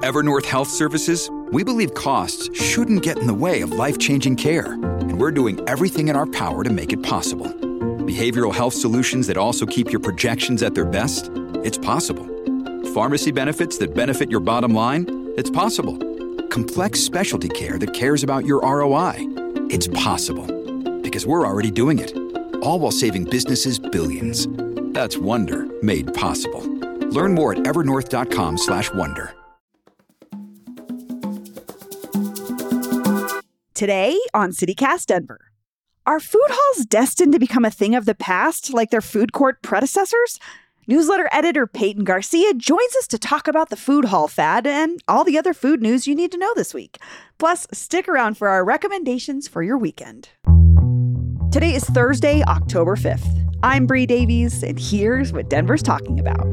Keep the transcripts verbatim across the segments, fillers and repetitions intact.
At Evernorth Health Services, we believe costs shouldn't get in the way of life-changing care, and we're doing everything in our power to make it possible. Behavioral health solutions that also keep your projections at their best? It's possible. Pharmacy benefits that benefit your bottom line? It's possible. Complex specialty care that cares about your R O I? It's possible. Because we're already doing it. All while saving businesses billions. That's Wonder made possible. Learn more at evernorth.com slash wonder. Today on CityCast Denver. Are food halls destined to become a thing of the past like their food court predecessors? Newsletter editor Peyton Garcia joins us to talk about the food hall fad and all the other food news you need to know this week. Plus, stick around for our recommendations for your weekend. Today is Thursday, October fifth. I'm Bree Davies, and here's what Denver's talking about.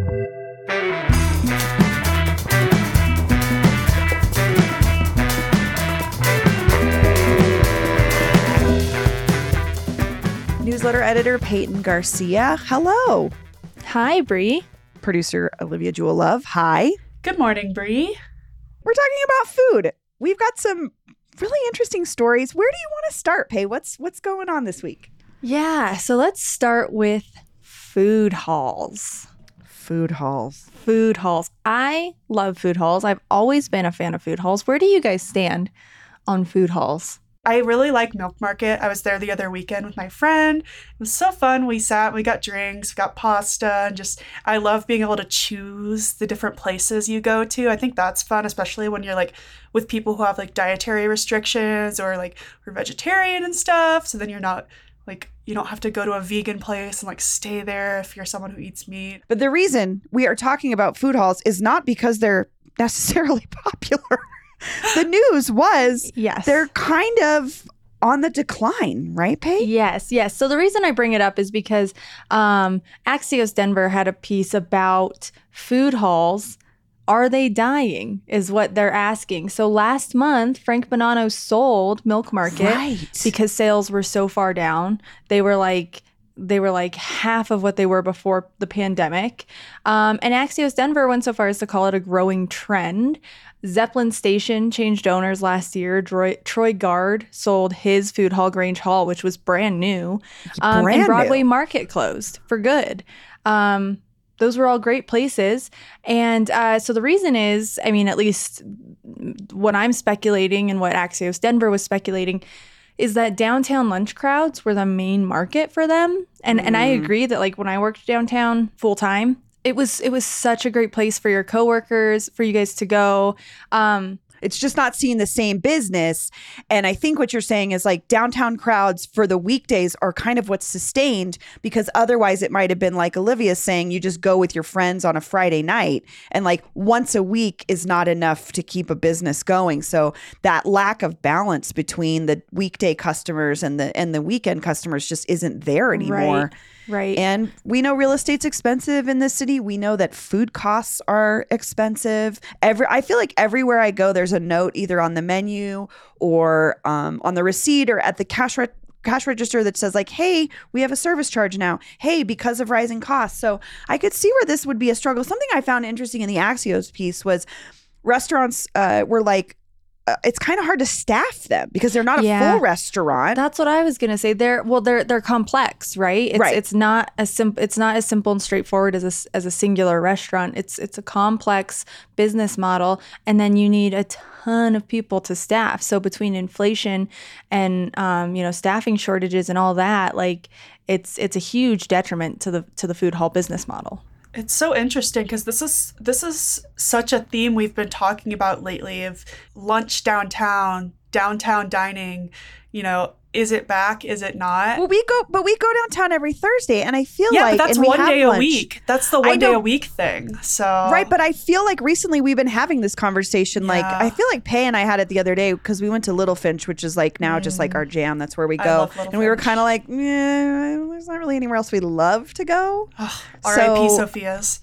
Newsletter editor Peyton Garcia, hello. Hi, Bree. Producer Olivia Jewel Love, hi. Good morning, Bree. We're talking about food. We've got some really interesting stories. Where do you want to start, Pay? What's what's going on this week? Yeah, so let's start with food halls. Food halls. Food halls. I love food halls. I've always been a fan of food halls. Where do you guys stand on food halls? I really like Milk Market. I was there the other weekend with my friend. It was so fun. We sat, we got drinks, we got pasta, and just, I love being able to choose the different places you go to. I think that's fun, especially when you're like with people who have like dietary restrictions or like are vegetarian and stuff. So then you're not like, you don't have to go to a vegan place and like stay there if you're someone who eats meat. But the reason we are talking about food halls is not because they're necessarily popular. The news was yes. They're kind of on the decline, right, Pay? Yes, yes. So the reason I bring it up is because um, Axios Denver had a piece about food halls. Are they dying is what they're asking. So last month, Frank Bonanno sold Milk Market right. because sales were so far down. They were like... They were like half of what they were before the pandemic. Um, and Axios Denver went so far as to call it a growing trend. Zeppelin Station changed owners last year. Troy, Troy Guard sold his food hall, Grange Hall, which was brand new. Um, brand and Broadway new. Market closed for good. Um, those were all great places. And uh, so the reason is, I mean, at least what I'm speculating and what Axios Denver was speculating is that downtown lunch crowds were the main market for them. And mm. and I agree that like when I worked downtown full time, it was it was such a great place for your coworkers, for you guys to go. Um, It's just not seeing the same business. And I think what you're saying is like downtown crowds for the weekdays are kind of what's sustained, because otherwise it might have been like Olivia's saying, you just go with your friends on a Friday night and like once a week is not enough to keep a business going. So that lack of balance between the weekday customers and the and the weekend customers just isn't there anymore. Right. Right. And we know real estate's expensive in this city. We know that food costs are expensive. Every I feel like everywhere I go, there's a note either on the menu or um, on the receipt or at the cash re- cash register that says like, hey, we have a service charge now. Hey, because of rising costs. So I could see where this would be a struggle. Something I found interesting in the Axios piece was restaurants uh, were like, Uh, it's kind of hard to staff them because they're not a Yeah. full restaurant. That's what I was gonna say. They're well, they're they're complex, right? It's, Right. It's not as simple. It's not as simple and straightforward as a, s- as a singular restaurant. It's it's a complex business model, and then you need a ton of people to staff. So between inflation and um, you know staffing shortages and all that, like it's it's a huge detriment to the to the food hall business model. It's so interesting because this is this is such a theme we've been talking about lately of lunch downtown, downtown dining. You know, is it back? Is it not? Well, we go, but we go downtown every Thursday, and I feel yeah, like but that's and we one have day lunch. a week. That's the I one day know. a week thing. So Right, but I feel like recently we've been having this conversation. Like, Yeah. I feel like Pay and I had it the other day because we went to Little Finch, which is like now just like our jam. That's where we I go. love Little And we were Finch. kind of like, yeah, there's not really anywhere else we love to go. R I P So- Sophia's.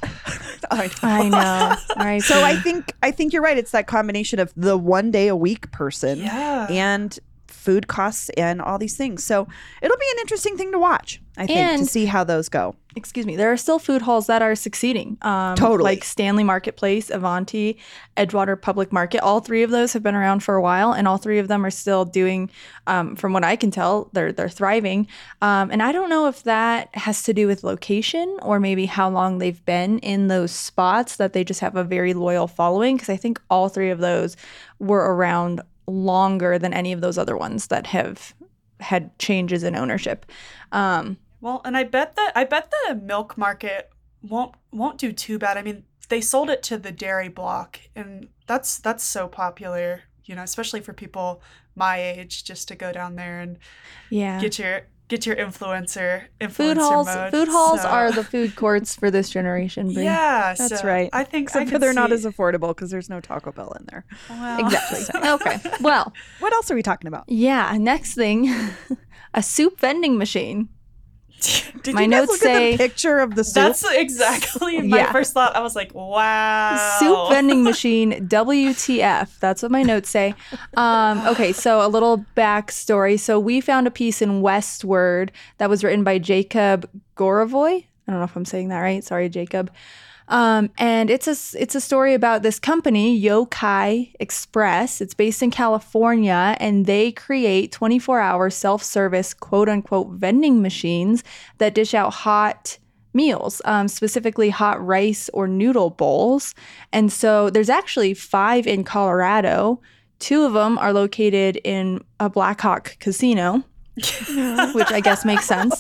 I I know. Right. So I think I think you're right. It's that combination of the one day a week person Yeah. and food costs and all these things. So it'll be an interesting thing to watch, I think, And- to see how those go. Excuse me. There are still food halls that are succeeding. Um, Totally. Like Stanley Marketplace, Avanti, Edgewater Public Market. All three of those have been around for a while, and all three of them are still doing, um, from what I can tell, they're they're thriving. Um, and I don't know if that has to do with location or maybe how long they've been in those spots, that they just have a very loyal following, because I think all three of those were around longer than any of those other ones that have had changes in ownership. Um, Well, and I bet that I bet the milk market won't won't do too bad. I mean, they sold it to the dairy block, and that's that's so popular, you know, especially for people my age, just to go down there and yeah. get your get your influencer influencer Food halls, mode. food halls So- are the food courts for this generation. Brie. yeah, That's so right. I think I Except for could they're not see- as affordable because there's no Taco Bell in there. well, Exactly. Okay. Well, What else are we talking about? yeah. Next thing, a soup vending machine. Did My you notes Look at say the picture of the soup. That's exactly my Yeah. first thought. I was like, wow. Soup vending machine, W T F. That's what my notes say. Um, okay, so a little backstory. So we found a piece in Westward that was written by Jacob Gorovoy. I don't know if I'm saying that right. Sorry, Jacob. Um, and it's a it's a story about this company, Yokai Express. It's based in California, and they create twenty-four hour self-service, quote unquote, vending machines that dish out hot meals, um, specifically hot rice or noodle bowls. And so there's actually five in Colorado. Two of them are located in a Blackhawk casino, which I guess makes sense.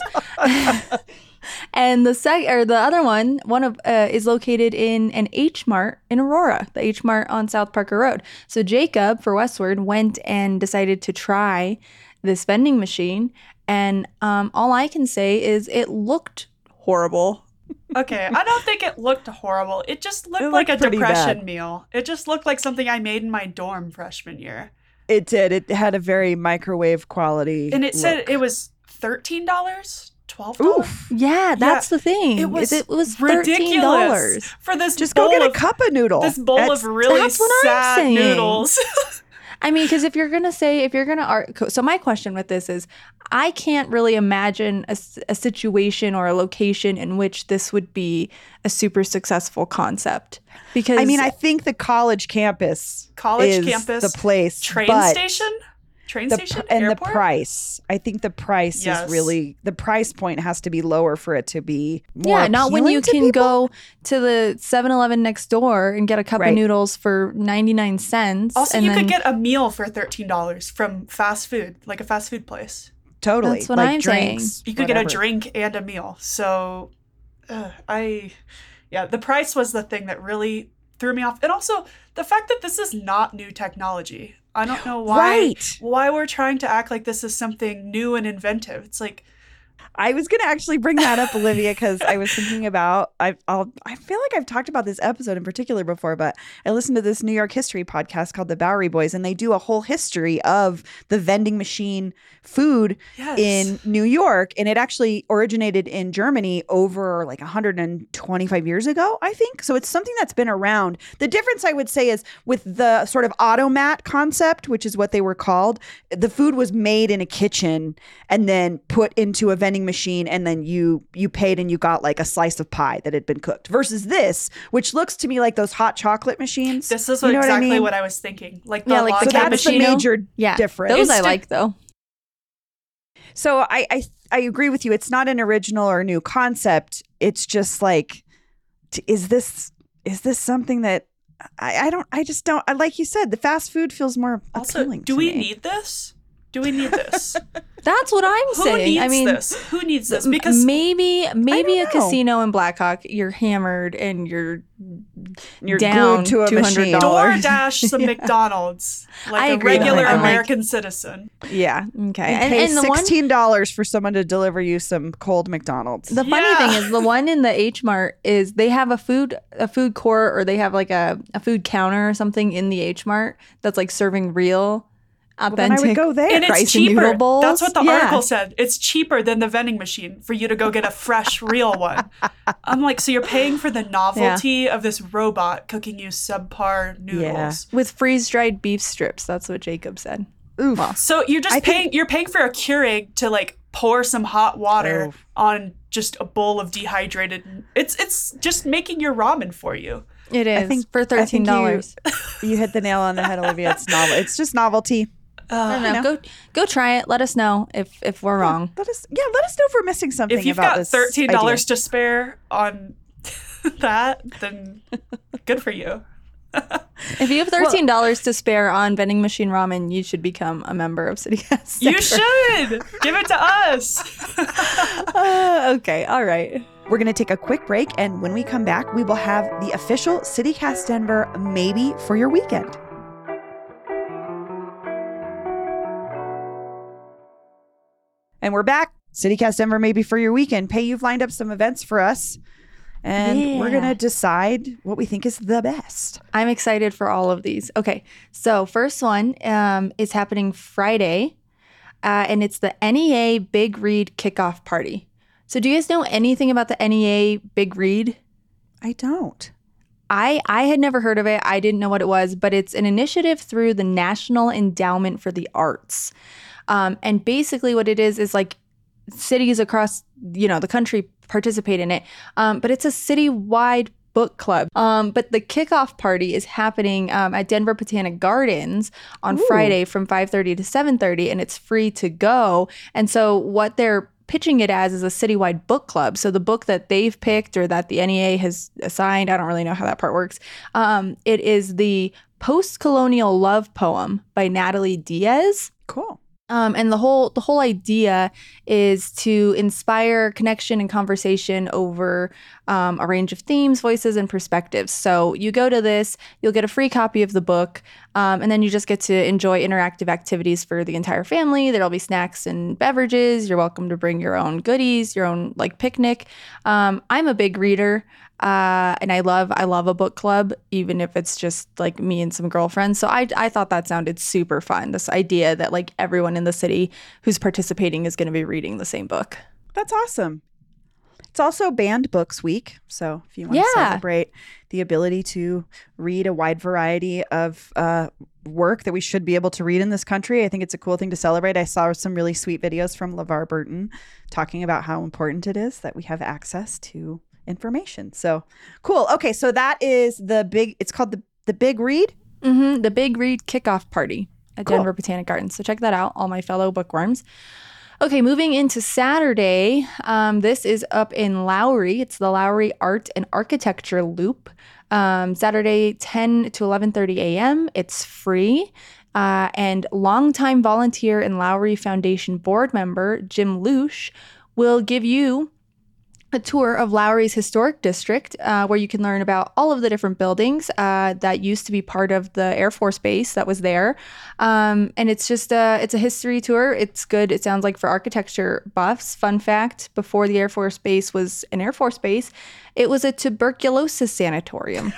And the sec or the other one, one of uh, is located in an H Mart in Aurora, the H Mart on South Parker Road. So Jacob for Westward went and decided to try this vending machine, and um, all I can say is it looked horrible. Okay, I don't think it looked horrible. It just looked It like looked a pretty depression bad. meal. It just looked like something I made in my dorm freshman year. It did. It had a very microwave quality. And it said look. it was thirteen dollars, twelve dollars. Oof. Yeah, that's the thing. It was, it was thirteen ridiculous dollars. for this Just bowl go get a of, cup of noodle. this bowl That's- of really that's what I'm sad saying. noodles. I mean, because if you're going to say, if you're going to, art, so my question with this is, I can't really imagine a, s- a situation or a location in which this would be a super successful concept. Because I mean, I think the college campus, College is campus, the place, Train but station? Train the station? pr- and Airport? the price. I think the price Yes. is really the price point has to be lower for it to be more. yeah, not when appealing you to can people. go to the seven eleven next door and get a cup Right. of noodles for ninety-nine cents. Also, and you then, could get a meal for thirteen dollars from fast food, like a fast food place. Totally. That's what like I'm saying. drinks, You could get a whatever. drink and a meal. So, uh, I, yeah, the price was the thing that really threw me off. And also the fact that this is not new technology. I don't know why Right. why we're trying to act like this is something new and inventive. It's like, I was gonna actually bring that up, Olivia, because I was thinking about I I'll, I feel like I've talked about this episode in particular before, but I listened to this New York history podcast called The Bowery Boys, and they do a whole history of the vending machine food yes. in New York, and it actually originated in Germany over like one hundred twenty-five years ago, I think. So it's something that's been around. The difference I would say is with the sort of automat concept, which is what they were called, the food was made in a kitchen and then put into a vending machine, and then you you paid and you got like a slice of pie that had been cooked, versus this, which looks to me like those hot chocolate machines. This is You what, know what I exactly mean? what I was thinking. Like the Yeah, like the so latte that's the cappuccino. major yeah, difference. those I Instant- like though. So I, I I agree with you. It's not an original or new concept. It's just like, t- is this is this something that I, I don't I just don't I like you said, the fast food feels more Also, appealing. do to we me. need this? Do we need this? That's what I'm Who saying. needs I mean, this? Who needs this? m- Because maybe maybe a don't know. casino in Blackhawk, you're hammered and you're You're down glued to a two hundred machine. dollars. DoorDash some McDonald's like I a agree, though. regular I'm like- American citizen. Yeah. Okay, You and, pay and the one sixteen dollars for someone to deliver you some cold McDonald's. the funny Yeah. thing is the one in the H Mart is they have a food a food court, or they have like a, a food counter or something in the H Mart that's like serving real Well, then authentic I would go there. And rice it's and noodle cheaper. bowls. That's what the Yeah. article said. It's cheaper than the vending machine for you to go get a fresh, real one. I'm like, so you're paying for the novelty of this robot cooking you subpar noodles. with freeze dried beef strips. That's what Jacob said. Ooh. Well, So you're just I paying think- you're paying for a Keurig to like pour some hot water Oh. on just a bowl of dehydrated. It's it's just making your ramen for you. it is think- for I thirteen think you- dollars. You hit the nail on the head, Olivia. It's novel. It's just novelty. I don't you know. know. Go go try it. Let us know if if we're wrong. Let us, yeah, let us know if we're missing something. If you've about got this thirteen idea. dollars to spare on that, then good for you. If you have thirteen dollars to spare on vending machine ramen, you should become a member of CityCast. You should give it to us. Uh, okay, all right. We're going to take a quick break, and when we come back, we will have the official CityCast Denver maybe for your weekend. And we're back. CityCast Denver maybe for your weekend. Pay, you've lined up some events for us, and we're Yeah. going to decide what we think is the best. I'm excited for all of these. Okay, so first one um, is happening Friday, uh, and it's the N E A Big Read Kickoff Party. So do you guys know anything about the N E A Big Read? I don't. I, I had never heard of it. I didn't know what it was, but it's an initiative through the National Endowment for the Arts. Um, and basically what it is is like cities across, you know, the country participate in it. Um, but it's a citywide book club. Um, but the kickoff party is happening um, at Denver Botanic Gardens on Ooh. Friday from five thirty to seven thirty, and it's free to go. And so what they're pitching it as is a citywide book club. So the book that they've picked or that the N E A has assigned, I don't really know how that part works. Um, it is the Post-Colonial Love Poem by Natalie Diaz. Cool. Um, and the whole the whole idea is to inspire connection and conversation over um, a range of themes, voices, and perspectives. So you go to this, you'll get a free copy of the book, um, and then you just get to enjoy interactive activities for the entire family. There'll be snacks and beverages. You're welcome to bring your own goodies, your own like picnic. Um, I'm a big reader. Uh, and I love I love a book club, even if it's just like me and some girlfriends. So I, I thought that sounded super fun. This idea that like everyone in the city who's participating is going to be reading the same book. That's awesome. It's also Banned Books Week. So if you want to Yeah. celebrate the ability to read a wide variety of uh, work that we should be able to read in this country, I think it's a cool thing to celebrate. I saw some really sweet videos from LeVar Burton talking about how important it is that we have access to information. So cool. Okay, so that is the big, it's called the, the Big Read. Mm-hmm. The Big Read Kickoff Party at Cool. Denver Botanic Gardens. So check that out, all my fellow bookworms. Okay, moving into Saturday. Um, this is up in Lowry. It's the Lowry Art and Architecture Loop. Um, Saturday, ten to eleven thirty a.m. It's free. Uh, and longtime volunteer and Lowry Foundation board member Jim Lush will give you a tour of Lowry's historic district, uh, where you can learn about all of the different buildings uh, that used to be part of the Air Force Base that was there. Um, and it's just a, it's a history tour. It's good. It sounds like for architecture buffs. Fun fact, before the Air Force Base was an Air Force Base, it was a tuberculosis sanatorium.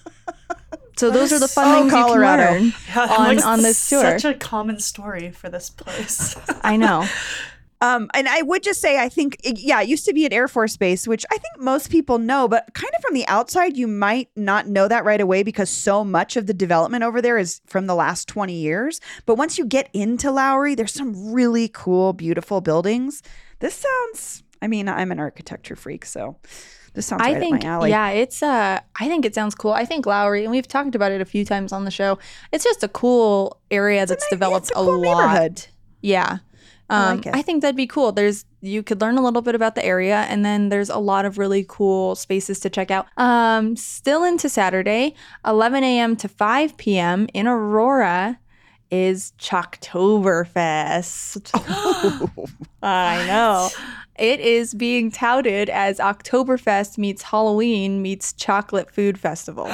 So those are the fun Oh, things Colorado. you can learn Yeah, on, like, on this tour. Such a common story for this place. I know. Um, and I would just say, I think, it- yeah, it used to be an Air Force base, which I think most people know, but kind of from the outside, you might not know that right away because so much of the development over there is from the last twenty years. But once you get into Lowry, there's some really cool, beautiful buildings. This sounds, I mean, I'm an architecture freak, so this sounds I right think, up my alley. yeah, it's. Uh, I think it sounds cool. I think Lowry, and we've talked about it a few times on the show. It's just a cool area that's nice- developed it's a cool lot. neighborhood. Yeah, I um, like it. I think that'd be cool. There's you could learn a little bit about the area, and then there's a lot of really cool spaces to check out. Um, still into Saturday, eleven a.m. to five p.m. in Aurora is Chalktoberfest. I know. It is being touted as Oktoberfest meets Halloween meets Chocolate Food Festival.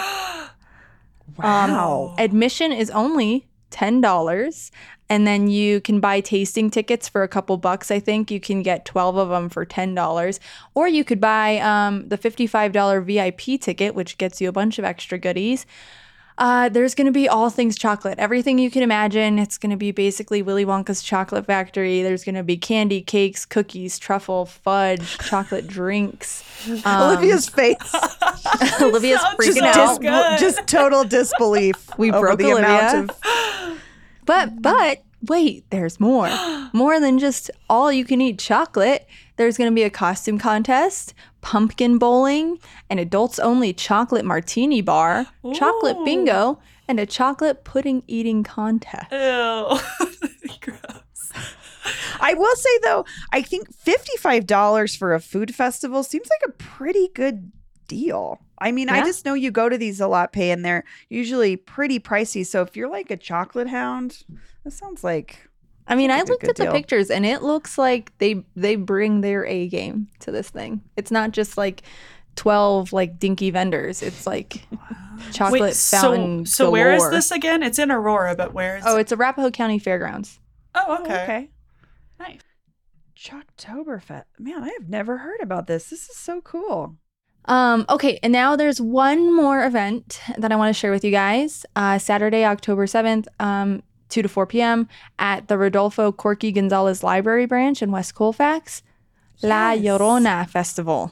Wow. Um, admission is only ten dollars. And then you can buy tasting tickets for a couple bucks. I think you can get twelve of them for ten dollars. Or you could buy um, the fifty-five dollars V I P ticket, which gets you a bunch of extra goodies. Uh, there's going to be all things chocolate, everything you can imagine. It's going to be basically Willy Wonka's chocolate factory. There's going to be candy, cakes, cookies, truffle, fudge, chocolate drinks. Um, Olivia's face. Olivia's Sounds freaking so out. good. Just total disbelief. We over broke the amount Olivia. of But but wait, there's more. More than just all you can eat chocolate. There's going to be a costume contest, pumpkin bowling, an adults only chocolate martini bar, Ooh. chocolate bingo, and a chocolate pudding eating contest. Ew. Gross. I will say though, I think fifty-five dollars for a food festival seems like a pretty good deal. I mean, I Yeah. just know you go to these a lot, pay, and they're usually pretty pricey. So if you're like a chocolate hound, that sounds like I mean, I like a looked good at the deal. pictures and it looks like they they bring their A game to this thing. It's not just like twelve like dinky vendors. It's like chocolate Wait, so, fountain so where is galore. this again? It's in Aurora, but where is Oh, it? it's Arapahoe County Fairgrounds. Oh, oh, okay. okay. Nice. Chalktoberfest. Man, I have never heard about this. This is so cool. Um, okay, and now there's one more event that I want to share with you guys. Uh, Saturday, October seventh, um, two to four p.m. at the Rodolfo Corky Gonzalez Library Branch in West Colfax. La Yes. Llorona Festival.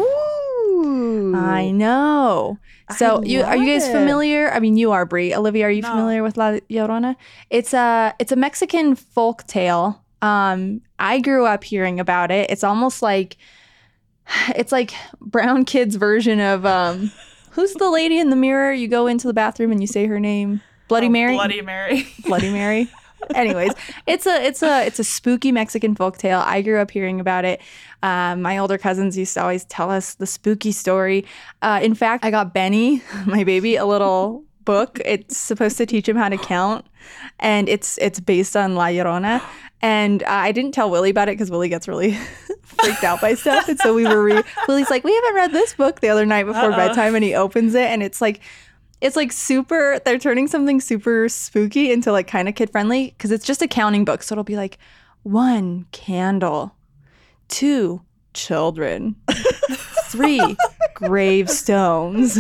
Ooh. I know. So I you are you guys love it. familiar? I mean, you are, Brie. Olivia, are you No. familiar with La Llorona? It's a it's a Mexican folk tale. Um, I grew up hearing about it. It's almost like it's like brown kids' version of um, who's the lady in the mirror? You go into the bathroom and you say her name. Bloody Oh, Mary. Bloody Mary. Bloody Mary. Anyways, it's a it's a it's a spooky Mexican folktale. I grew up hearing about it. Um, my older cousins used to always tell us the spooky story. Uh, in fact, I got Benny, my baby, a little book. It's supposed to teach him how to count, and it's it's based on La Llorona. And uh, I didn't tell Willie about it because Willie gets really freaked out by stuff. And so we were re- Willie's like, we haven't read this book the other night before Uh-oh. bedtime, and he opens it, and it's like. It's like super, they're turning something super spooky into like kind of kid friendly because it's just a counting book. So it'll be like one candle, two children, three gravestones,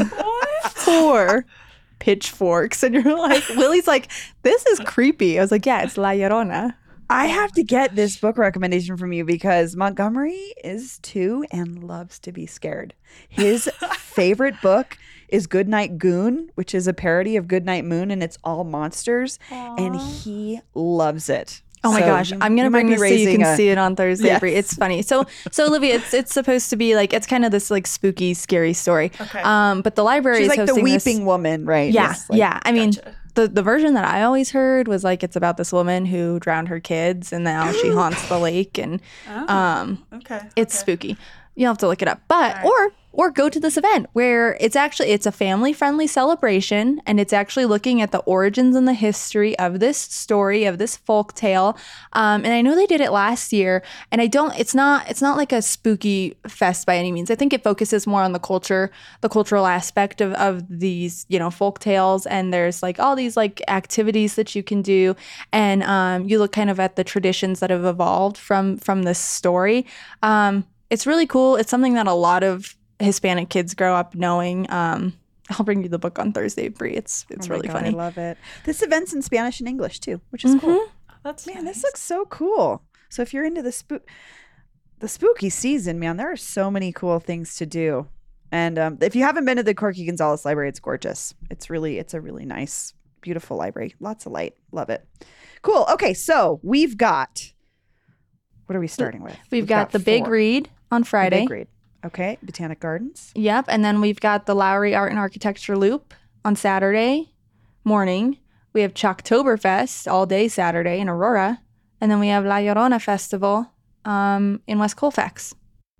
four pitchforks. And you're like, Willie's like, this is creepy. I was like, yeah, it's La Llorona. I have to get this book recommendation from you because Montgomery is two and loves to be scared. His favorite book is Goodnight Goon, which is a parody of Goodnight Moon, and it's all monsters, and he loves it. Oh my So gosh, you- I'm gonna you might bring be this so you raising can a- see it on Thursday. Yes. Brie. It's funny. So, so Olivia, it's it's supposed to be like it's kind of this like spooky, scary story. Okay. Um, but the library She's is like the hosting this- weeping woman, right? Yeah, It's like- yeah. I mean, Gotcha. the the version that I always heard was like it's about this woman who drowned her kids and now she haunts the lake, and Oh, um, okay. it's okay. spooky. You'll have to look it up, but All right. or or go to this event where it's actually it's a family friendly celebration, and it's actually looking at the origins and the history of this story, of this folk tale. Um, and I know they did it last year, and I don't. It's not it's not like a spooky fest by any means. I think it focuses more on the culture, the cultural aspect of of these you know folk tales, and there's like all these like activities that you can do, and um, you look kind of at the traditions that have evolved from from this story. Um, it's really cool. It's something that a lot of Hispanic kids grow up knowing. Um, I'll bring you the book on Thursday, Brie. It's it's Oh my really God, funny. I love it. This event's in Spanish and English too, which is cool. Mhm. That's Man, nice. this looks so cool. So if you're into the spook, the spooky season, man, there are so many cool things to do. And um, if you haven't been to the Corky Gonzalez Library, it's gorgeous. It's really, it's a really nice, beautiful library. Lots of light. Love it. Cool. Okay, so we've got. What are we starting with? We've, got, the Big four. Read on The Friday. Big Read. Okay, Botanic Gardens. Yep, and then we've got the Lowry Art and Architecture Loop on Saturday morning. We have Chalktoberfest all day Saturday in Aurora, and then we have La Llorona Festival um, in West Colfax.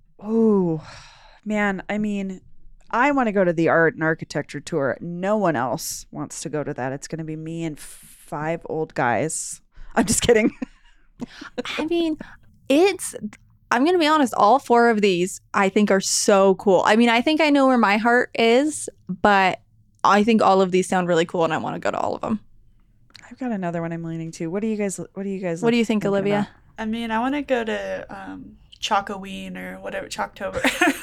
Oh, man. I mean, I want to go to the art and architecture tour. No one else wants to go to that. It's going to be me and five old guys. I'm just kidding. I mean, it's. I'm going to be honest, all four of these I think are so cool. I mean, I think I know where my heart is, but I think all of these sound really cool and I want to go to all of them. I've got another one I'm leaning to. What do you guys? What do you guys? What do you think, thinking Olivia? I mean, I want to go to um, Chocoween or whatever, Chocktober.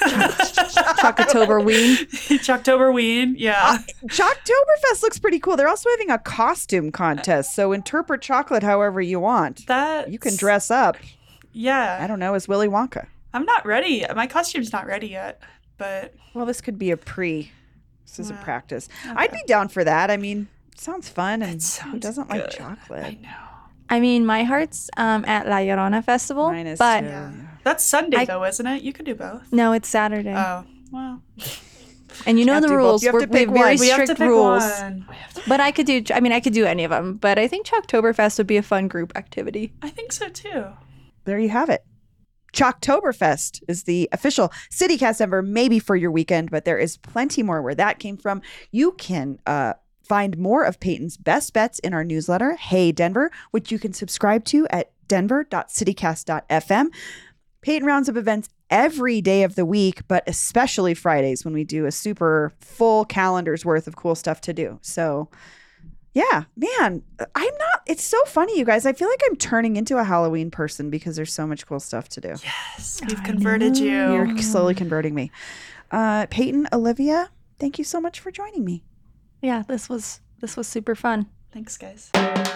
Chocktoberween. Chocktoberween, yeah. Chalktoberfest looks pretty cool. They're also having a costume contest. So interpret chocolate however you want. That You can dress up. Yeah. I don't know, as Willy Wonka. I'm not ready. My costume's not ready yet, but Well, this could be a pre. This is a Wow. practice. I'd be down for that. I mean, it sounds fun, and it sounds who doesn't like good. chocolate? I know. I mean, my heart's um, at La Llorona Festival, Mine is but too. Yeah. That's Sunday, I- though, isn't it? You could do both. no, it's Saturday. Oh, well. And you know have the to both. rules. You have We're, to we have pick very one. We have to strict pick rules. one. We have to- But I could do, I mean, I could do any of them. But I think Chalktoberfest would be a fun group activity. I think so, too. There you have it. Chalktoberfest is the official CityCast Denver, maybe for your weekend, but there is plenty more where that came from. You can uh, find more of Peyton's best bets in our newsletter, Hey Denver, which you can subscribe to at denver dot citycast dot f m. Peyton rounds up events every day of the week, but especially Fridays when we do a super full calendar's worth of cool stuff to do. So yeah, man, I'm not, it's so funny, you guys. I feel like I'm turning into a Halloween person because there's so much cool stuff to do. Yes, we've converted you. You're slowly converting me. Uh, Peyton, Olivia, thank you so much for joining me. Yeah, this was this was super fun. Thanks, guys.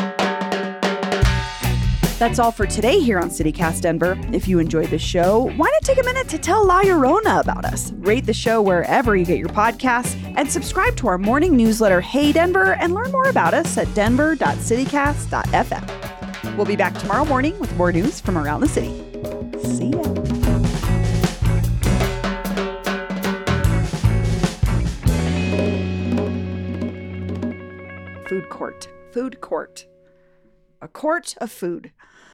That's all for today here on CityCast Denver. If you enjoyed the show, why not take a minute to tell La Llorona about us? Rate the show wherever you get your podcasts and subscribe to our morning newsletter, Hey Denver, and learn more about us at denver dot citycast dot f m. We'll be back tomorrow morning with more news from around the city. See ya. Food court. Food court. A court of food.